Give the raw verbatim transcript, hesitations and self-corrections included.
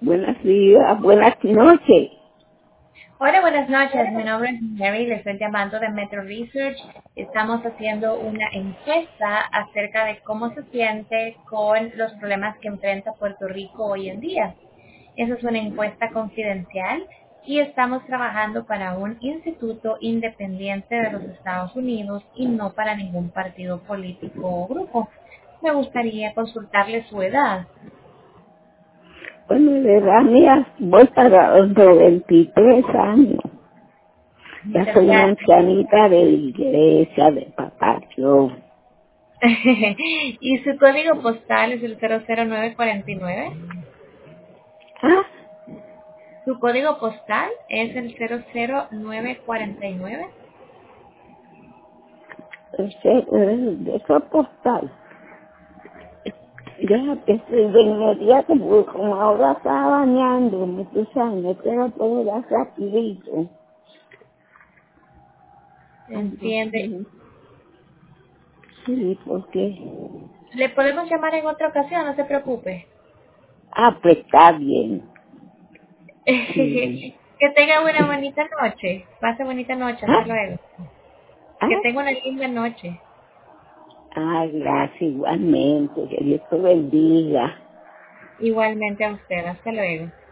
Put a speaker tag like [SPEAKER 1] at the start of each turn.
[SPEAKER 1] Buenos días, buenas noches.
[SPEAKER 2] Hola, buenas noches. Mi nombre es Mary. Le estoy llamando de Metro Research. Estamos haciendo una encuesta acerca de cómo se siente con los problemas que enfrenta Puerto Rico hoy en día. Esa es una encuesta confidencial y estamos trabajando para un instituto independiente de los Estados Unidos y no para ningún partido político o grupo. Me gustaría consultarle su edad.
[SPEAKER 1] Bueno, de edad mía, voy para los noventa y tres años. Ya
[SPEAKER 2] Muchas
[SPEAKER 1] soy una
[SPEAKER 2] gracias.
[SPEAKER 1] ancianita de la iglesia, de papá, yo.
[SPEAKER 2] Y su código postal es el cero cero nueve cuatro nueve.
[SPEAKER 1] Ah,
[SPEAKER 2] Su código postal es el cero cero nueve cuatro nueve.
[SPEAKER 1] ese, eh, de esa postal. Ya, que estoy de inmediato, porque como ahora estaba bañándome, tú sabes, me quiero todo dar rapidito.
[SPEAKER 2] Entiende.
[SPEAKER 1] Entonces, sí, porque...
[SPEAKER 2] Le podemos llamar en otra ocasión, no se preocupe.
[SPEAKER 1] Ah, pues está bien, sí.
[SPEAKER 2] Que tenga una bonita noche. Pase bonita noche. Hasta
[SPEAKER 1] Ah,
[SPEAKER 2] luego. Que
[SPEAKER 1] ah,
[SPEAKER 2] tenga una linda noche.
[SPEAKER 1] ah, gracias igualmente, que Dios te bendiga.
[SPEAKER 2] Igualmente a usted. Hasta luego.